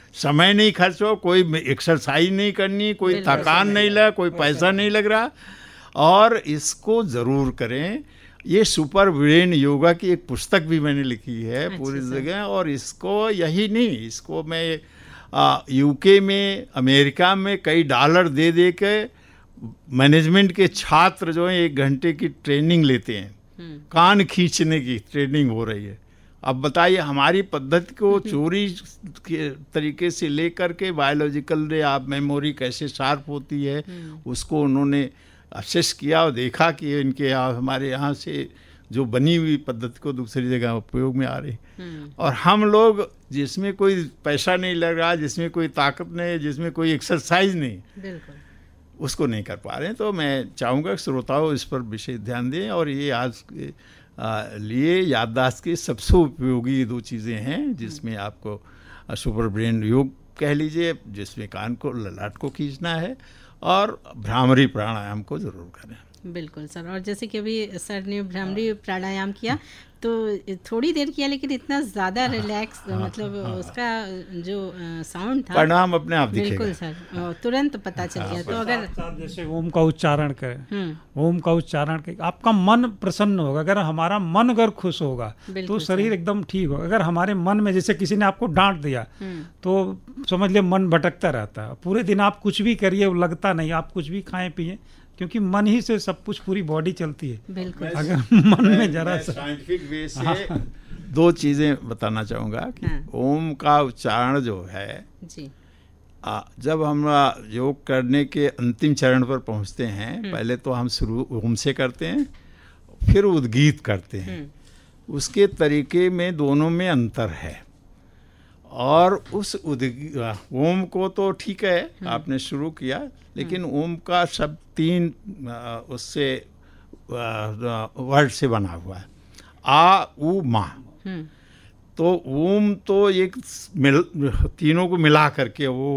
समय नहीं खर्च हो, कोई एक्सरसाइज नहीं करनी, कोई थकान नहीं लगा, कोई पैसा नहीं लग रहा, और इसको ज़रूर करें। ये सुपर ब्रेन योगा की एक पुस्तक भी मैंने लिखी है पूरी जगह, और इसको यही नहीं, इसको मैं यूके में, अमेरिका में कई डॉलर दे दे के मैनेजमेंट के छात्र जो हैं एक घंटे की ट्रेनिंग लेते हैं, कान खींचने की ट्रेनिंग हो रही है। अब बताइए, हमारी पद्धति को चोरी के तरीके से लेकर के बायोलॉजिकल आप मेमोरी कैसे शार्प होती है उसको उन्होंने असेस किया और देखा कि इनके यहाँ, हमारे यहाँ से जो बनी हुई पद्धति को दूसरी जगह उपयोग में आ रही। और हम लोग जिसमें कोई पैसा नहीं लग रहा, जिसमें कोई ताकत नहीं, जिसमें कोई एक्सरसाइज नहीं, उसको नहीं कर पा रहे हैं। तो मैं चाहूँगा कि श्रोताओं इस पर विशेष ध्यान दें, और ये आज के आ, लिए याददाश्त की सबसे उपयोगी दो चीज़ें हैं, जिसमें आपको सुपर ब्रेन योग कह लीजिए, जिसमें कान को, ललाट को खींचना है, और भ्रामरी प्राणायाम को ज़रूर करें। बिल्कुल सर। और जैसे कि अभी सर ने भ्रामरी प्राणायाम किया तो थोड़ी देर किया, लेकिन इतना ज़्यादा रिलैक्स, मतलब उसका जो साउंड था, परिणाम अपने आप दिखेगा। बिल्कुल सर, तुरंत पता चल गया। तो अगर जैसे ओम का उच्चारण करें, ओम का उच्चारण करें, आपका मन प्रसन्न होगा। अगर हमारा मन अगर खुश होगा तो शरीर एकदम ठीक होगा। अगर हमारे मन में, जैसे किसी ने आपको डांट दिया तो समझ लिया मन भटकता रहता है, पूरे दिन आप कुछ भी करिए वो लगता नहीं, आप कुछ भी खाएं पिए, क्योंकि मन ही से सब कुछ, पूरी बॉडी चलती है। बिल्कुल। अगर मन में जरा सा साइंटिफिक वे से दो चीज़ें बताना चाहूँगा कि हाँ। ओम का उच्चारण जो है जी, आ, जब हम योग करने के अंतिम चरण पर पहुँचते हैं, पहले तो हम शुरू ओम से करते हैं, फिर उद्गीत करते हैं। उसके तरीके में दोनों में अंतर है, और उस उद्गी ओम को तो ठीक है आपने शुरू किया, लेकिन ओम का शब्द तीन उससे वर्ड से बना हुआ है, आ उ मा। तो ओम तो एक मिल, तीनों को मिला करके वो,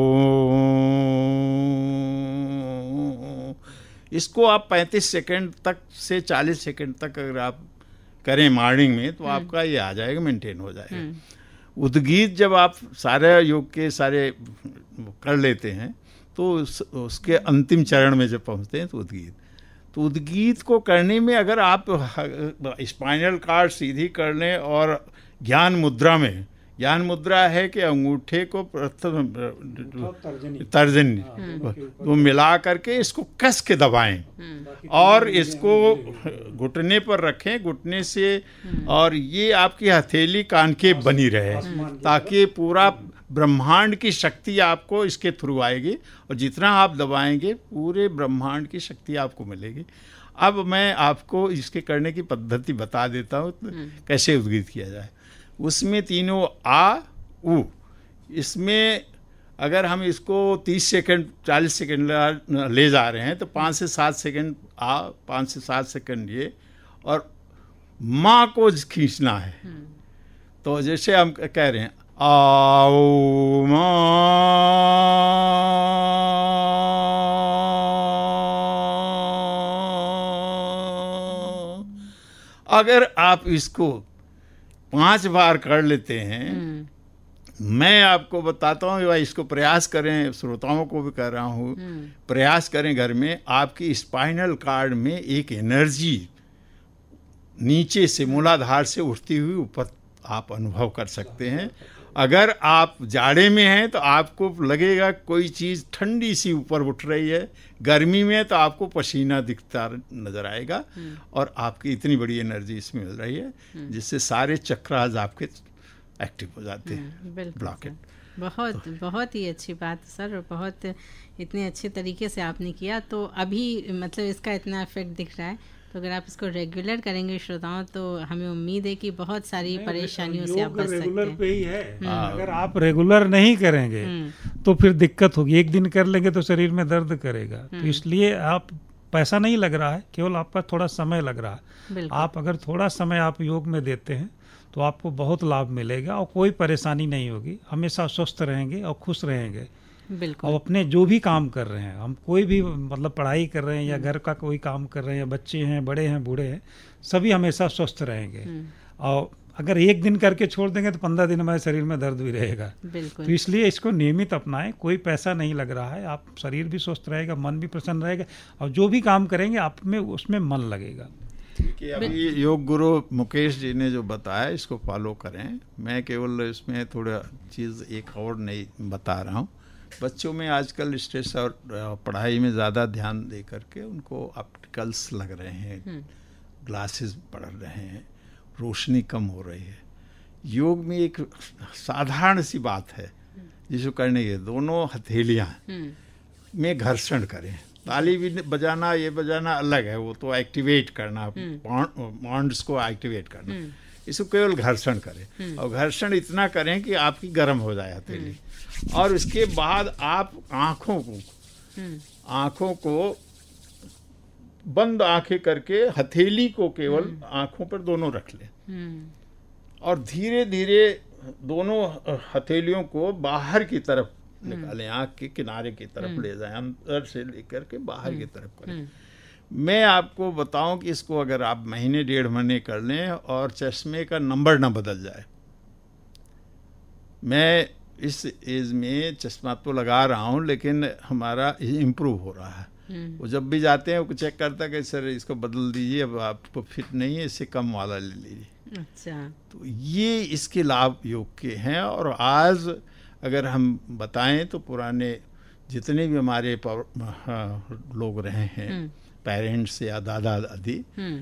इसको आप पैंतीस सेकंड तक से चालीस सेकंड तक अगर आप करें मॉर्निंग में, तो आपका ये आ जाएगा, मेंटेन हो जाएगा। उद्गीत जब आप सारे योग के सारे कर लेते हैं, तो उस, उसके अंतिम चरण में जब पहुंचते हैं तो उद्गीत, तो उद्गीत को करने में अगर आप स्पाइनल कार्ड सीधी कर लें, और ज्ञान मुद्रा में, ज्ञान मुद्रा है कि अंगूठे को प्रथम तर्जनी तो मिला करके इसको कस के दबाएं, और इसको घुटने पर रखें, घुटने से, और ये आपकी हथेली कान के बनी रहे, ताकि पूरा ब्रह्मांड की शक्ति आपको इसके थ्रू आएगी, और जितना आप दबाएंगे पूरे ब्रह्मांड की शक्ति आपको मिलेगी। अब मैं आपको इसके करने की पद्धति बता देता हूँ कैसे उद्गीत किया जाए। उसमें तीनों आ उ, इसमें अगर हम इसको तीस सेकंड चालीस सेकंड ले जा रहे हैं, तो पाँच से सात सेकंड आ, पाँच से सात सेकंड ये, और माँ को खींचना है। तो जैसे हम कह रहे हैं आओ माँ, अगर आप इसको पांच बार कर लेते हैं, मैं आपको बताता हूँ, इसको प्रयास करें, श्रोताओं को भी कर रहा हूँ, प्रयास करें घर में, आपकी स्पाइनल कार्ड में एक एनर्जी नीचे से मूलाधार से उठती हुई ऊपर आप अनुभव कर सकते हैं। अगर आप जाड़े में हैं तो आपको लगेगा कोई चीज़ ठंडी सी ऊपर उठ रही है, गर्मी में तो आपको पसीना दिखता नजर आएगा, और आपकी इतनी बड़ी एनर्जी इसमें मिल रही है, जिससे सारे चक्रास आपके एक्टिव हो जाते हैं, ब्लॉकेट। बहुत बहुत ही अच्छी बात सर, बहुत इतने अच्छे तरीके से आपने किया। तो अभी मतलब इसका इतना इफेक्ट दिख रहा है, तो अगर आप इसको रेगुलर करेंगे श्रोताओं, तो हमें उम्मीद है कि बहुत सारी परेशानियों से आप बच सकते हैं। रेगुलर पे ही है, अगर आप रेगुलर नहीं करेंगे तो फिर दिक्कत होगी। एक दिन कर लेंगे तो शरीर में दर्द करेगा, तो इसलिए आप, पैसा नहीं लग रहा है, केवल आपका थोड़ा समय लग रहा है। आप अगर थोड़ा समय आप योग में देते हैं तो आपको बहुत लाभ मिलेगा, और कोई परेशानी नहीं होगी, हमेशा स्वस्थ रहेंगे और खुश रहेंगे। और अपने जो भी काम कर रहे हैं, हम कोई भी मतलब पढ़ाई कर रहे हैं या घर का कोई काम कर रहे हैं, या बच्चे हैं, बड़े हैं, बूढ़े हैं, सभी हमेशा स्वस्थ रहेंगे। और अगर एक दिन करके छोड़ देंगे तो पंद्रह दिन हमारे शरीर में दर्द भी रहेगा। बिल्कुल। तो इसलिए इसको नियमित अपनाएं, कोई पैसा नहीं लग रहा है, आप शरीर भी स्वस्थ रहेगा, मन भी प्रसन्न रहेगा, और जो भी काम करेंगे आप में उसमें मन लगेगा। कि अभी योग गुरु मुकेश जी ने जो बताया इसको फॉलो करें। मैं केवल इसमें थोड़ा चीज़ एक और नहीं बता रहा हूँ। बच्चों में आजकल स्ट्रेस और पढ़ाई में ज़्यादा ध्यान दे करके उनको ऑप्टिकल्स लग रहे हैं, ग्लासेस पड़ रहे हैं, रोशनी कम हो रही है। योग में एक साधारण सी बात है जिसको करने के, दोनों हथेलियाँ में घर्षण करें। ताली भी बजाना ये बजाना अलग है, वो तो एक्टिवेट करना, बॉन्ड्स को एक्टिवेट करना। इसको केवल घर्षण करें, और घर्षण इतना करें कि आपकी गर्म हो जाए हथेली। और उसके बाद आप आँखों को आँखों को बंद आंखें करके हथेली को केवल आँखों पर दोनों रख लें, और धीरे धीरे दोनों हथेलियों को बाहर की तरफ निकालें, आँख के किनारे की तरफ ले जाएं, अंदर से लेकर के बाहर की तरफ करें। मैं आपको बताऊं कि इसको अगर आप महीने डेढ़ महीने कर लें और चश्मे का नंबर ना बदल जाए। मैं इस एज में चश्मा तो लगा रहा हूं, लेकिन हमारा इम्प्रूव हो रहा है। वो जब भी जाते हैं वो चेक करता है कि सर इसको बदल दीजिए, अब आपको फिट नहीं है, इससे कम वाला ले लीजिए। अच्छा। तो ये इसके लाभ योग के हैं। और आज अगर हम बताएं तो पुराने जितने भी हमारे लोग रहे हैं, पेरेंट्स या दादा दादी,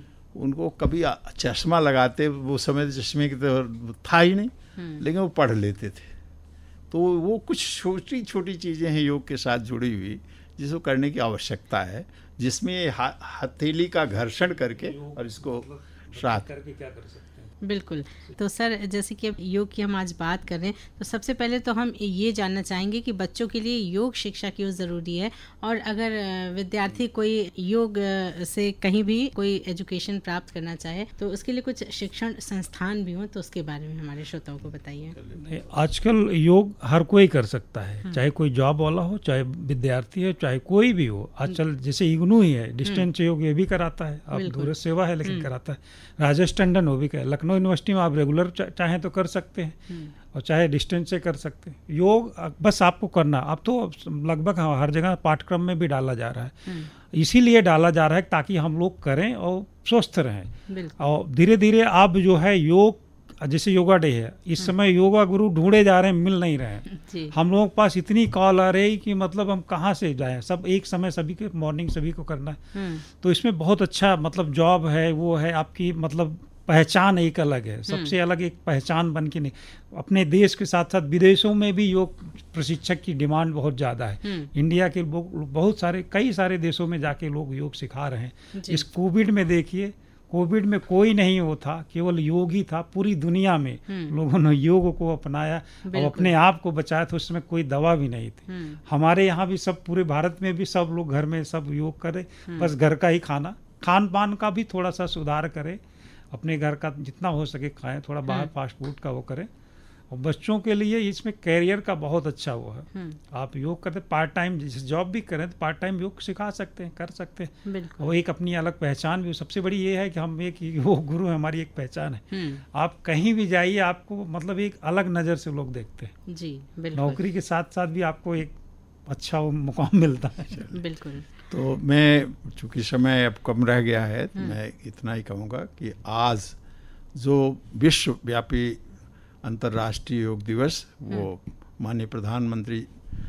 उनको कभी चश्मा लगाते वो समय चश्मे की तो था ही नहीं, लेकिन वो पढ़ लेते थे। तो वो कुछ छोटी छोटी चीज़ें हैं योग के साथ जुड़ी हुई जिसको करने की आवश्यकता है, जिसमें हथेली का घर्षण करके और इसको साथ करके क्या कर सकते हैं। बिल्कुल। तो सर, जैसे कि योग की हम आज बात कर रहे हैं, तो सबसे पहले तो हम ये जानना चाहेंगे कि बच्चों के लिए योग शिक्षा क्यों ज़रूरी है, और अगर विद्यार्थी कोई योग से कहीं भी कोई एजुकेशन प्राप्त करना चाहे तो उसके लिए कुछ शिक्षण संस्थान भी हों, तो उसके बारे में हमारे श्रोताओं को बताइए। आजकल योग हर कोई कर सकता है, चाहे कोई जॉब वाला हो, चाहे विद्यार्थी है, चाहे कोई भी हो। आजकल जैसे इग्नू ही है, डिस्टेंस योग ये भी कराता है, अब दूर सेवा है लेकिन कराता है। राजेश टंडन वो भी कर, लखनऊ यूनिवर्सिटी में आप रेगुलर चाहें तो कर सकते हैं, और चाहे डिस्टेंस से कर सकते हैं। योग बस आपको करना, अब तो लगभग हर जगह पाठ्यक्रम में भी डाला जा रहा है। इसीलिए डाला जा रहा है ताकि हम लोग करें और स्वस्थ रहें। और धीरे धीरे अब जो है योग, जैसे योगा डे है, इस समय योगा गुरु ढूंढे जा रहे हैं, मिल नहीं रहे हैं। हम लोगों के पास इतनी कॉल आ रही कि मतलब हम कहाँ से जाएं, सब एक समय सभी के मॉर्निंग सभी को करना है। तो इसमें बहुत अच्छा मतलब जॉब है, वो है आपकी मतलब पहचान एक अलग है, सबसे अलग एक पहचान बन के नहीं। अपने देश के साथ साथ विदेशों में भी योग प्रशिक्षक की डिमांड बहुत ज़्यादा है। इंडिया के बहुत सारे कई सारे देशों में जाके लोग योग सिखा रहे हैं। इस कोविड में देखिए, कोविड में कोई नहीं वो था, केवल योग ही था। पूरी दुनिया में लोगों ने योग को अपनाया और अपने आप को बचाया, तो उसमें कोई दवा भी नहीं थी। हमारे यहाँ भी सब, पूरे भारत में भी सब लोग घर में सब योग करें, बस घर का ही खाना, खान पान का भी थोड़ा सा सुधार करें, अपने घर का जितना हो सके खाएं, थोड़ा बाहर फास्ट फूड का वो करें। और बच्चों के लिए इसमें कैरियर का बहुत अच्छा वो है। आप योग करते पार्ट टाइम जॉब भी करें तो पार्ट टाइम योग सिखा सकते हैं, कर सकते हैं। वो एक अपनी अलग पहचान भी, सबसे बड़ी ये है कि हम एक योग गुरु हमारी एक पहचान है। आप कहीं भी जाइए आपको मतलब एक अलग नज़र से लोग देखते हैं जी। नौकरी के साथ साथ भी आपको एक अच्छा मुकाम मिलता है। बिल्कुल। तो मैं चूँकि समय अब कम रह गया है, तो मैं इतना ही कहूँगा कि आज जो विश्वव्यापी अंतर्राष्ट्रीय योग दिवस, वो माननीय प्रधानमंत्री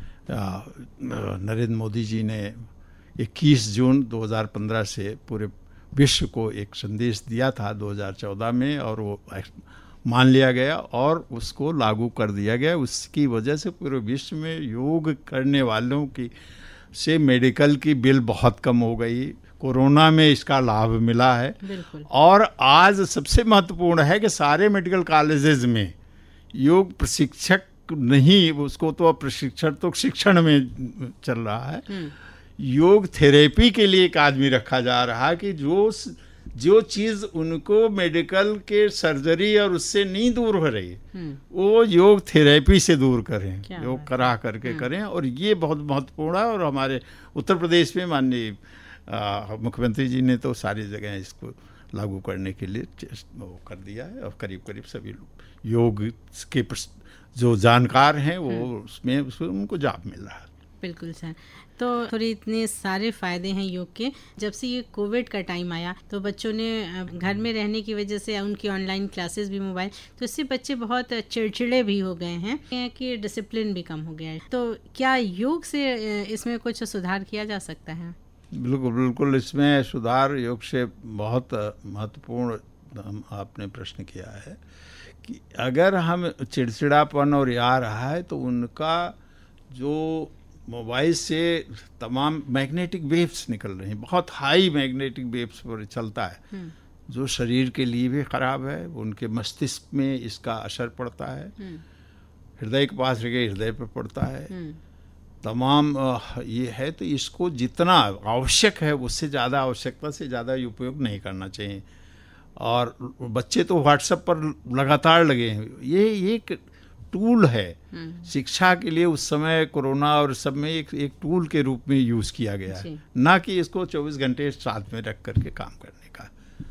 नरेंद्र मोदी जी ने इक्कीस जून दो हज़ार पंद्रह से पूरे विश्व को एक संदेश दिया था दो हज़ार चौदह में, और वो मान लिया गया और उसको लागू कर दिया गया। उसकी वजह से पूरे विश्व में योग करने वालों की से मेडिकल की बिल बहुत कम हो गई। कोरोना में इसका लाभ मिला है। और आज सबसे महत्वपूर्ण है कि सारे मेडिकल कॉलेजेस में योग प्रशिक्षक नहीं, उसको तो प्रशिक्षण तो शिक्षण में चल रहा है, योग थेरेपी के लिए एक आदमी रखा जा रहा है कि जो जो चीज़ उनको मेडिकल के सर्जरी और उससे नहीं दूर हो रही वो योग थेरेपी से दूर करें, योग करा करके करें। और ये बहुत महत्वपूर्ण है। और हमारे उत्तर प्रदेश में माननीय मुख्यमंत्री जी ने तो सारी जगह इसको लागू करने के लिए चेस- वो कर दिया है और करीब करीब सभी लोग योग के प्रस- जो जानकार हैं वो उसमें उसमें उनको जाप मिल रहा है। बिल्कुल सर। तो थोड़े इतने सारे फ़ायदे हैं योग के। जब से ये कोविड का टाइम आया तो बच्चों ने अ, घर में रहने की वजह से उनकी ऑनलाइन क्लासेस भी मोबाइल, तो इससे बच्चे बहुत चिड़चिड़े भी हो गए हैं हैं कि डिसिप्लिन भी कम हो गया है। तो क्या योग से अ, इसमें कुछ सुधार किया जा सकता है? बिल्कुल बिल्कुल, इसमें सुधार योग से बहुत महत्वपूर्ण हम- आपने प्रश्न किया है कि अगर हम चिड़चिड़ापन और ये आ रहा है तो उनका जो मोबाइल से तमाम मैग्नेटिक वेव्स निकल रही हैं, बहुत हाई मैग्नेटिक वेव्स पर चलता है जो शरीर के लिए भी ख़राब है, उनके मस्तिष्क में इसका असर पड़ता है, हृदय के पास रह हृदय पर पड़ता है, तमाम अ, ये है। तो इसको जितना आवश्यक है उससे ज़्यादा, आवश्यकता से ज़्यादा उपयोग नहीं करना चाहिए। और बच्चे तो व्हाट्सएप पर लगातार लगे हैं, ये एक टूल है शिक्षा के लिए। उस समय कोरोना और सब में एक एक टूल के रूप में यूज़ किया गया है, ना कि इसको चौबीस घंटे साथ में रख करके काम करने का।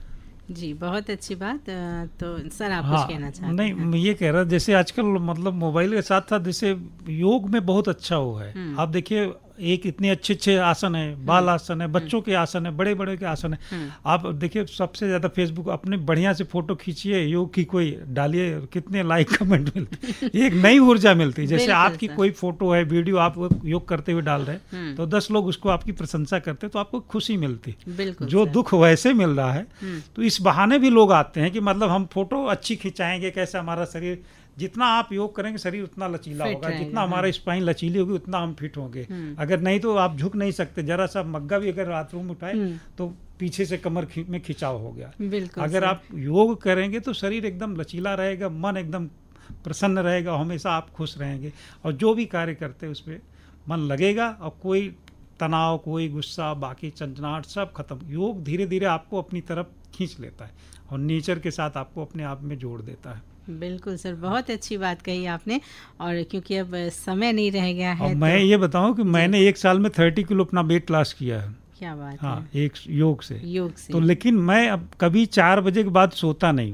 जी, बहुत अच्छी बात। अ, तो सर आप हाँ, कुछ कहना चाहते नहीं हैं? मैं ये कह रहा जैसे आजकल मतलब मोबाइल के साथ साथ जैसे योग में बहुत अच्छा वो है। आप देखिए एक इतने अच्छे अच्छे आसन है, बाल आसन है, बच्चों के आसन है, बड़े बड़े के आसन है। आप देखिए सबसे ज्यादा फेसबुक अपने बढ़िया से फोटो खींचिए, योग की कोई डालिए, कितने लाइक कमेंट मिलते, एक नई ऊर्जा मिलती है। जैसे बिल्कुल आपकी सर। कोई फोटो है, वीडियो आप योग करते हुए डाल रहे हैं तो दस लोग उसको आपकी प्रशंसा करते हैं तो आपको खुशी मिलती। बिल्कुल जो सर। दुख वैसे मिल रहा है तो इस बहाने भी लोग आते हैं कि मतलब हम फोटो अच्छी खिंचाएंगे, कैसे हमारा शरीर, जितना आप योग करेंगे शरीर उतना लचीला फिट होगा, रहेगा, जितना हमारा स्पाइन लचीली होगी उतना हम फिट होंगे। अगर नहीं तो आप झुक नहीं सकते, जरा सा मग्गा भी अगर बाथरूम में उठाए तो पीछे से कमर खी- में खिंचाव हो गया। बिल्कुल अगर सर। आप योग करेंगे तो शरीर एकदम लचीला रहेगा, मन एकदम प्रसन्न रहेगा, हमेशा आप खुश रहेंगे और जो भी कार्य करते हैं उसमें मन लगेगा और कोई तनाव, कोई गुस्सा, बाकी चंचनाहट सब खत्म। योग धीरे धीरे आपको अपनी तरफ खींच लेता है और नेचर के साथ आपको अपने आप में जोड़ देता है। बिल्कुल सर, बहुत अच्छी बात कही आपने। और क्योंकि अब समय नहीं रह गया है और तो मैं ये बताऊं कि मैंने एक साल में थर्टी किलो अपना वेट लॉस किया है। क्या बात हाँ, है, एक योग से। योग से। तो लेकिन मैं अब कभी चार बजे के बाद सोता नहीं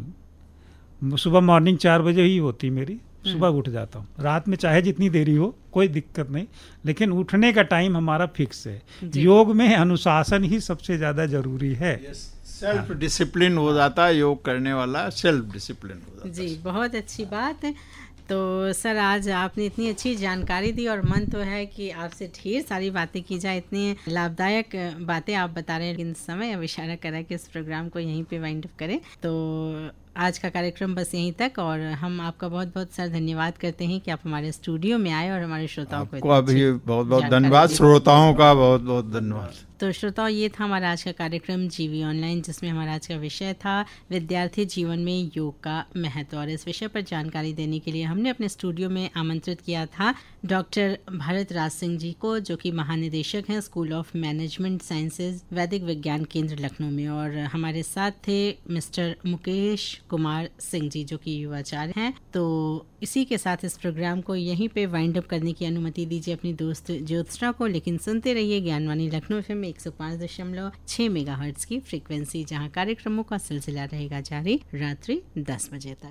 हूँ। सुबह मॉर्निंग चार बजे ही होती मेरी, सुबह उठ जाता हूँ। रात में चाहे जितनी देरी हो कोई दिक्कत नहीं, लेकिन उठने का टाइम हमारा फिक्स है। योग में अनुशासन ही सबसे ज्यादा जरूरी है। सेल्फ डिसिप्लिन हो जाता है, योग करने वाला सेल्फ डिसिप्लिन हो जाता है। जी, बहुत अच्छी बात है। तो सर आज आपने इतनी अच्छी जानकारी दी और मन तो है कि आपसे ढेर सारी बातें की जाए, इतनी लाभदायक बातें आप बता रहे हैं, लेकिन समय अब इशारा करा कि इस प्रोग्राम को यहीं पे वाइंड अप करें। तो आज का कार्यक्रम बस यहीं तक और हम आपका बहुत बहुत सर धन्यवाद करते हैं कि आप हमारे स्टूडियो में आए और हमारे श्रोताओं को आपको इतनी अभी अच्छी बहुत बहुत जानकारी धन्यवाद, दी। श्रोताओं का बहुत बहुत धन्यवाद। तो श्रोताओं, ये था हमारा आज का कार्यक्रम जीवी ऑनलाइन, जिसमें हमारा आज का विषय था विद्यार्थी जीवन में योग का महत्व। और इस विषय पर जानकारी देने के लिए हमने अपने स्टूडियो में आमंत्रित किया था डॉक्टर भारत राज सिंह जी को, जो कि महानिदेशक हैं स्कूल ऑफ मैनेजमेंट साइंसेज वैदिक विज्ञान केंद्र लखनऊ में। और हमारे साथ थे मिस्टर मुकेश कुमार सिंह जी, जो कि युवाचार्य हैं। तो इसी के साथ इस प्रोग्राम को यहीं पे वाइंड अप करने की अनुमति दीजिए अपनी दोस्त ज्योत्सना को, लेकिन सुनते रहिए ज्ञानवाणी लखनऊ एफएम एक सौ पाँच दशमलव छह मेगाहर्ट्ज की फ्रीक्वेंसी, जहां कार्यक्रमों का सिलसिला रहेगा जारी रात्रि दस बजे तक।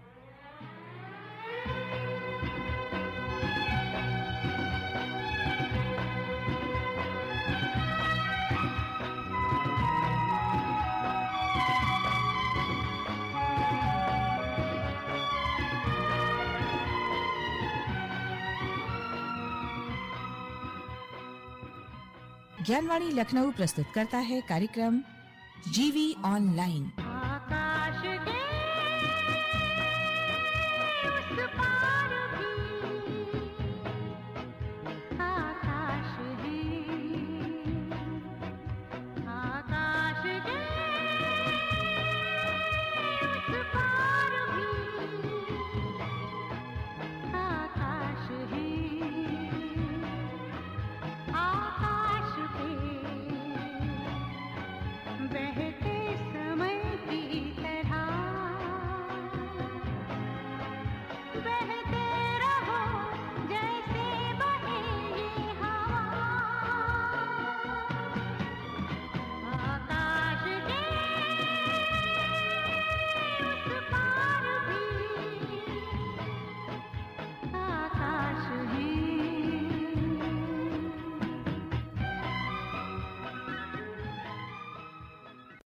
ज्ञानवाणी लखनऊ प्रस्तुत करता है कार्यक्रम जीवी ऑनलाइन। आकाश के उस पार भी आकाश है, आकाश के उस पार भी आकाश है, आकाश पे बहते